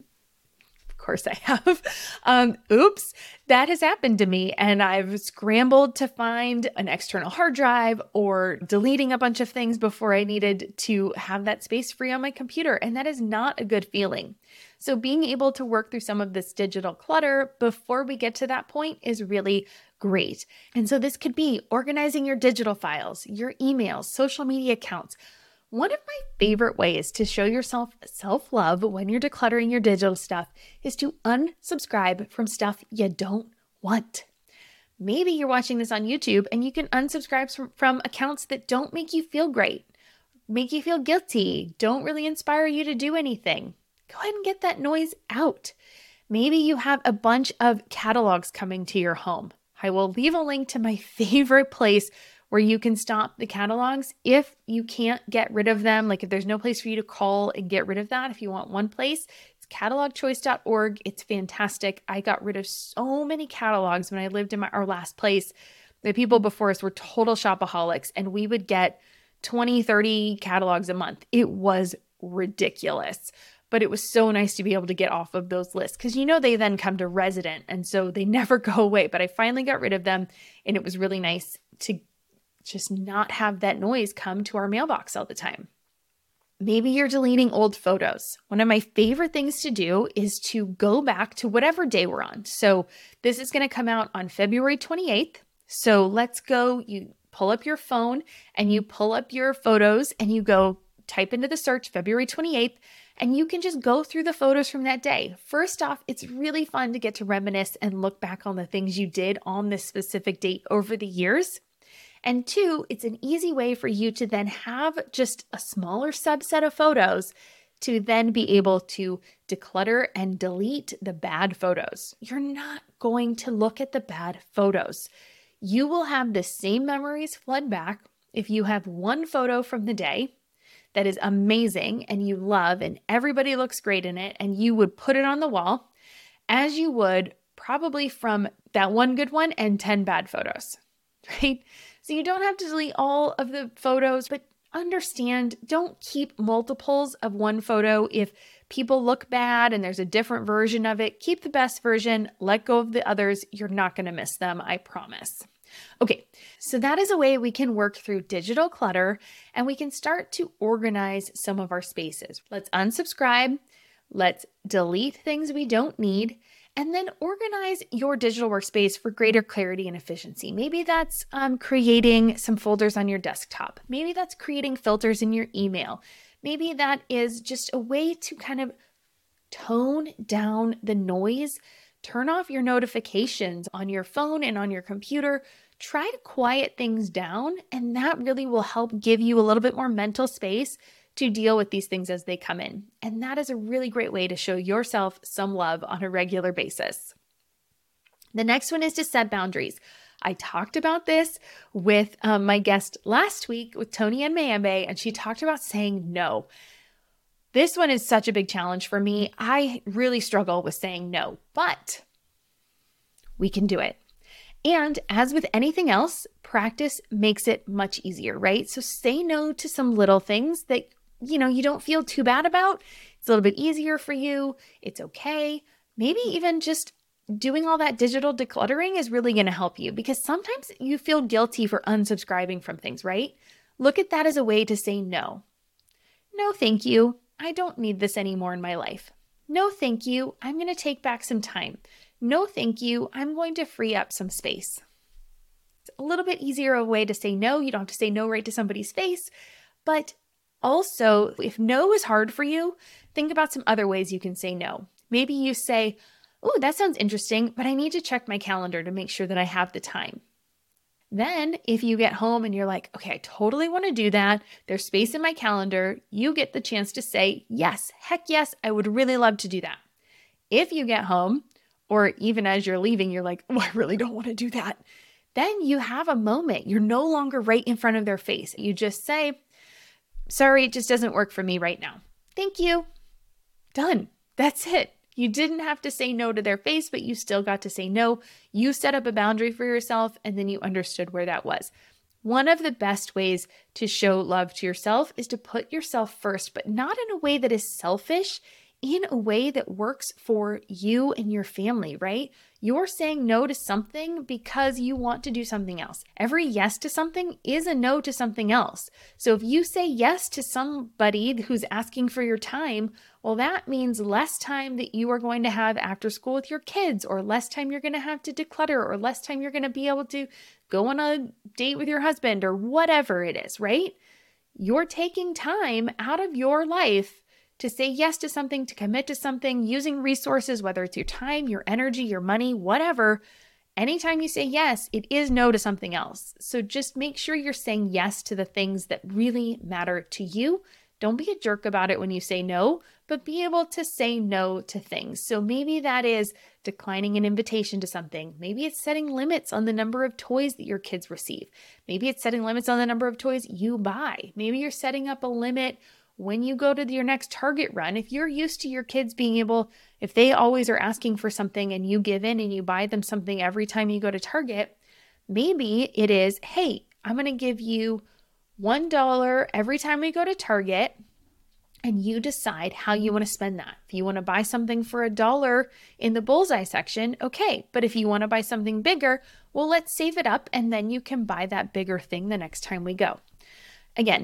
Of course I have. Oops, that has happened to me. And I've scrambled to find an external hard drive or deleting a bunch of things before I needed to have that space free on my computer. And that is not a good feeling. So being able to work through some of this digital clutter before we get to that point is really great. And so this could be organizing your digital files, your emails, social media accounts. One of my favorite ways to show yourself self-love when you're decluttering your digital stuff is to unsubscribe from stuff you don't want. Maybe you're watching this on YouTube and you can unsubscribe from accounts that don't make you feel great, make you feel guilty, don't really inspire you to do anything. Go ahead and get that noise out. Maybe you have a bunch of catalogs coming to your home. I will leave a link to my favorite place where you can stop the catalogs if you can't get rid of them. Like if there's no place for you to call and get rid of that, if you want one place, it's catalogchoice.org. It's fantastic. I got rid of so many catalogs when I lived in our last place. The people before us were total shopaholics and we would get 20, 30 catalogs a month. It was ridiculous. But it was so nice to be able to get off of those lists because they then come to resident and so they never go away. But I finally got rid of them and it was really nice to just not have that noise come to our mailbox all the time. Maybe you're deleting old photos. One of my favorite things to do is to go back to whatever day we're on. So this is going to come out on February 28th. So let's go, you pull up your phone and you pull up your photos and you go type into the search February 28th and you can just go through the photos from that day. First off, it's really fun to get to reminisce and look back on the things you did on this specific date over the years. And two, it's an easy way for you to then have just a smaller subset of photos to then be able to declutter and delete the bad photos. You're not going to look at the bad photos. You will have the same memories flood back if you have one photo from the day that is amazing and you love and everybody looks great in it and you would put it on the wall as you would probably from that one good one and 10 bad photos, right? So you don't have to delete all of the photos, but understand, don't keep multiples of one photo. If people look bad and there's a different version of it, keep the best version, let go of the others. You're not going to miss them, I promise. Okay, so that is a way we can work through digital clutter and we can start to organize some of our spaces. Let's unsubscribe, let's delete things we don't need, and then organize your digital workspace for greater clarity and efficiency. Maybe that's creating some folders on your desktop. Maybe that's creating filters in your email. Maybe that is just a way to kind of tone down the noise. Turn off your notifications on your phone and on your computer. Try to quiet things down, and that really will help give you a little bit more mental space to deal with these things as they come in. And that is a really great way to show yourself some love on a regular basis. The next one is to set boundaries. I talked about this with my guest last week with Tony and Mayembe, and she talked about saying no. This one is such a big challenge for me. I really struggle with saying no, but we can do it. And as with anything else, practice makes it much easier, right? So say no to some little things that, you don't feel too bad about. It's a little bit easier for you. It's okay. Maybe even just doing all that digital decluttering is really going to help you because sometimes you feel guilty for unsubscribing from things, right? Look at that as a way to say no. No, thank you. I don't need this anymore in my life. No, thank you. I'm going to take back some time. No, thank you. I'm going to free up some space. It's a little bit easier a way to say no. You don't have to say no right to somebody's face. But also, if no is hard for you, think about some other ways you can say no. Maybe you say, oh, that sounds interesting, but I need to check my calendar to make sure that I have the time. Then if you get home and you're like, okay, I totally want to do that. There's space in my calendar. You get the chance to say, yes, heck yes, I would really love to do that. If you get home, or even as you're leaving, you're like, oh, I really don't want to do that. Then you have a moment. You're no longer right in front of their face. You just say, sorry, it just doesn't work for me right now. Thank you. Done. That's it. You didn't have to say no to their face, but you still got to say no. You set up a boundary for yourself, and then you understood where that was. One of the best ways to show love to yourself is to put yourself first, but not in a way that is selfish, in a way that works for you and your family, right? You're saying no to something because you want to do something else. Every yes to something is a no to something else. So if you say yes to somebody who's asking for your time, well, that means less time that you are going to have after school with your kids, or less time you're going to have to declutter, or less time you're going to be able to go on a date with your husband, or whatever it is, right? You're taking time out of your life to say yes to something, to commit to something, using resources, whether it's your time, your energy, your money, whatever. Anytime you say yes, it is no to something else. So just make sure you're saying yes to the things that really matter to you. Don't be a jerk about it when you say no, but be able to say no to things. So maybe that is declining an invitation to something. Maybe it's setting limits on the number of toys that your kids receive. Maybe it's setting limits on the number of toys you buy. Maybe you're setting up a limit when you go to your next Target run. If you're used to your kids being able, if they always are asking for something and you give in and you buy them something every time you go to Target, maybe it is, hey, I'm going to give you $1 every time we go to Target, and you decide how you want to spend that. If you want to buy something for $1 in the bullseye section, okay. But if you want to buy something bigger, well, let's save it up and then you can buy that bigger thing the next time we go. Again,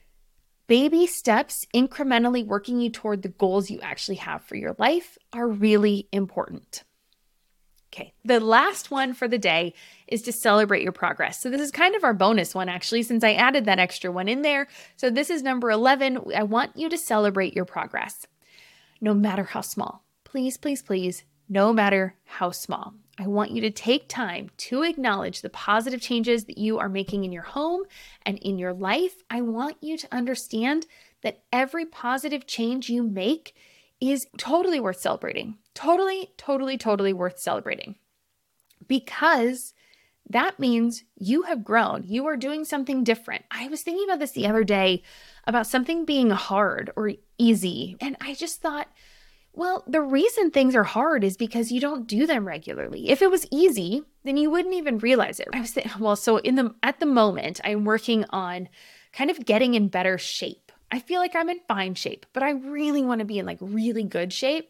baby steps, incrementally working you toward the goals you actually have for your life, are really important. Okay, the last one for the day is to celebrate your progress. So this is kind of our bonus one, actually, since I added that extra one in there. So this is number 11. I want you to celebrate your progress, no matter how small. Please, please, please, no matter how small. I want you to take time to acknowledge the positive changes that you are making in your home and in your life. I want you to understand that every positive change you make is totally worth celebrating. Totally, totally, totally worth celebrating. Because that means you have grown. You are doing something different. I was thinking about this the other day about something being hard or easy. And I just thought, well, the reason things are hard is because you don't do them regularly. If it was easy, then you wouldn't even realize it. I was thinking, well, so at the moment, I'm working on kind of getting in better shape. I feel like I'm in fine shape, but I really want to be in like really good shape.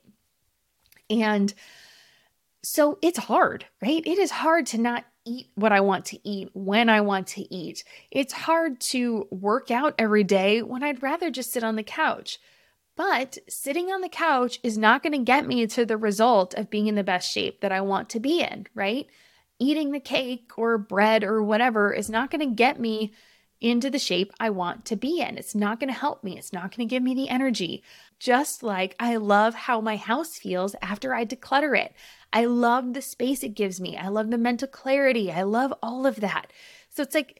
And so it's hard, right? It is hard to not eat what I want to eat when I want to eat. It's hard to work out every day when I'd rather just sit on the couch. But sitting on the couch is not going to get me to the result of being in the best shape that I want to be in, right? Eating the cake or bread or whatever is not going to get me into the shape I want to be in. It's not going to help me. It's not going to give me the energy. Just like I love how my house feels after I declutter it. I love the space it gives me. I love the mental clarity. I love all of that. So it's like,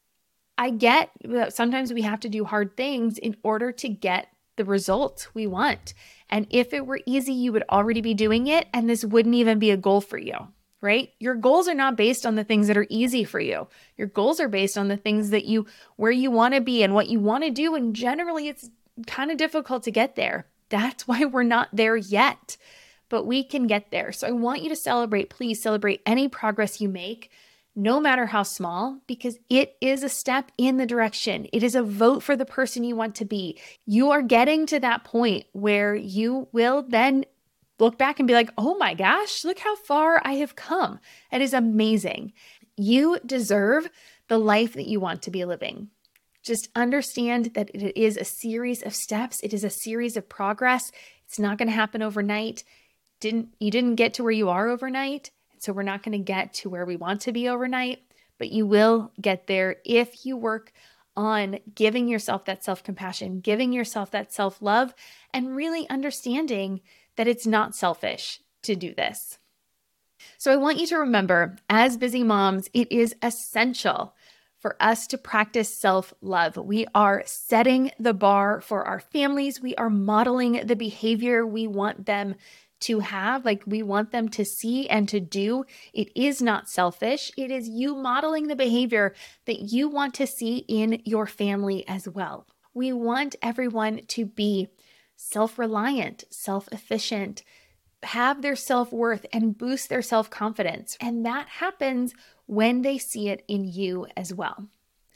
I get that sometimes we have to do hard things in order to get the result we want. And if it were easy, you would already be doing it, and this wouldn't even be a goal for you, right? Your goals are not based on the things that are easy for you. Your goals are based on the things that where you want to be and what you want to do. And generally, it's kind of difficult to get there. That's why we're not there yet, but we can get there. So I want you to celebrate. Please celebrate any progress you make, no matter how small, because it is a step in the direction. It is a vote for the person you want to be. You are getting to that point where you will then look back and be like, oh my gosh, look how far I have come. It is amazing. You deserve the life that you want to be living. Just understand that it is a series of steps. It is a series of progress. It's not going to happen overnight. You didn't get to where you are overnight. So we're not going to get to where we want to be overnight, but you will get there if you work on giving yourself that self-compassion, giving yourself that self-love, and really understanding that it's not selfish to do this. So I want you to remember, as busy moms, it is essential for us to practice self-love. We are setting the bar for our families. We are modeling the behavior we want them to have, like we want them to see and to do. It is not selfish. It is you modeling the behavior that you want to see in your family as well. We want everyone to be self-reliant, self-efficient, have their self-worth, and boost their self-confidence. And that happens when they see it in you as well.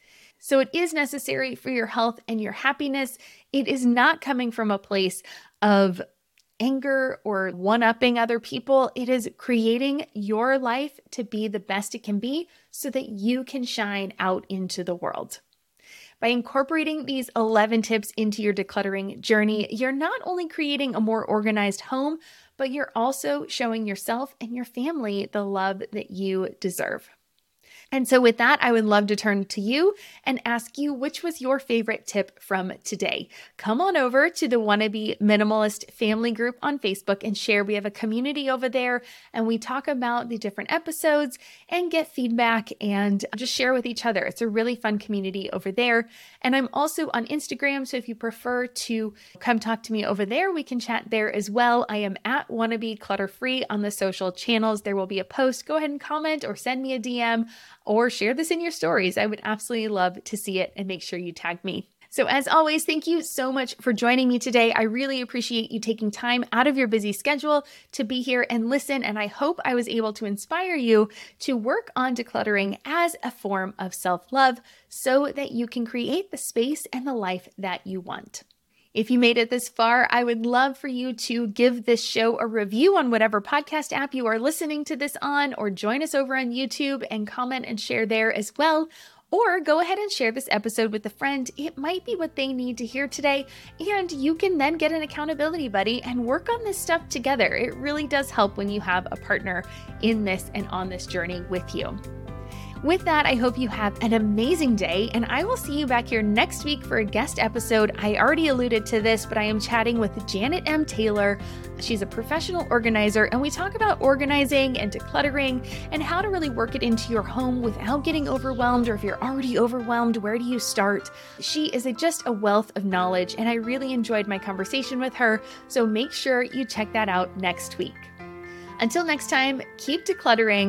So it is necessary for your health and your happiness. It is not coming from a place of anger or one-upping other people. It is creating your life to be the best it can be so that you can shine out into the world. By incorporating these 11 tips into your decluttering journey, you're not only creating a more organized home, but you're also showing yourself and your family the love that you deserve. And so with that, I would love to turn to you and ask you, which was your favorite tip from today? Come on over to the Wannabe Minimalist family group on Facebook and share. We have a community over there, and we talk about the different episodes and get feedback and just share with each other. It's a really fun community over there. And I'm also on Instagram, so if you prefer to come talk to me over there, we can chat there as well. I am at Wannabe Clutter Free on the social channels. There will be a post. Go ahead and comment or send me a DM. Or share this in your stories. I would absolutely love to see it, and make sure you tag me. So as always, thank you so much for joining me today. I really appreciate you taking time out of your busy schedule to be here and listen, and I hope I was able to inspire you to work on decluttering as a form of self-love so that you can create the space and the life that you want. If you made it this far, I would love for you to give this show a review on whatever podcast app you are listening to this on, or join us over on YouTube and comment and share there as well. Or go ahead and share this episode with a friend. It might be what they need to hear today, and you can then get an accountability buddy and work on this stuff together. It really does help when you have a partner in this and on this journey with you. With that, I hope you have an amazing day, and I will see you back here next week for a guest episode. I already alluded to this, but I am chatting with Janet M. Taylor. She's a professional organizer, and we talk about organizing and decluttering and how to really work it into your home without getting overwhelmed, or if you're already overwhelmed, where do you start? She is just a wealth of knowledge, and I really enjoyed my conversation with her, so make sure you check that out next week. Until next time, keep decluttering,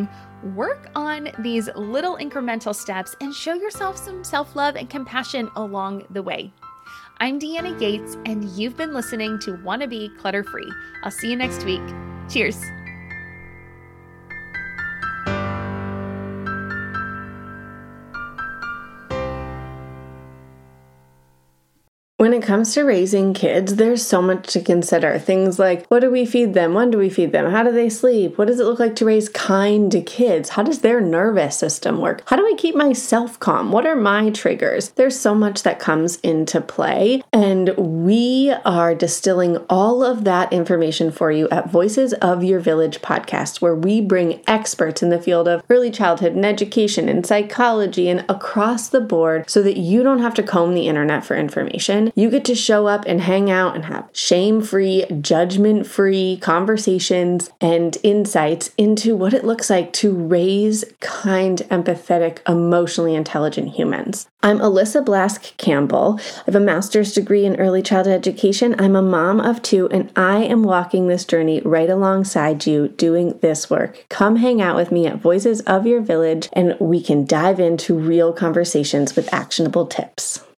Work on these little incremental steps and show yourself some self-love and compassion along the way. I'm Deanna Yates, and you've been listening to Wanna Be Clutter-Free. I'll see you next week. Cheers. When it comes to raising kids, there's so much to consider. Things like, what do we feed them? When do we feed them? How do they sleep? What does it look like to raise kind kids? How does their nervous system work? How do I keep myself calm? What are my triggers? There's so much that comes into play, and we are distilling all of that information for you at Voices of Your Village podcast, where we bring experts in the field of early childhood and education and psychology and across the board so that you don't have to comb the internet for information. You get to show up and hang out and have shame-free, judgment-free conversations and insights into what it looks like to raise kind, empathetic, emotionally intelligent humans. I'm Alyssa Blask Campbell. I have a master's degree in early childhood education. I'm a mom of 2, and I am walking this journey right alongside you doing this work. Come hang out with me at Voices of Your Village, and we can dive into real conversations with actionable tips.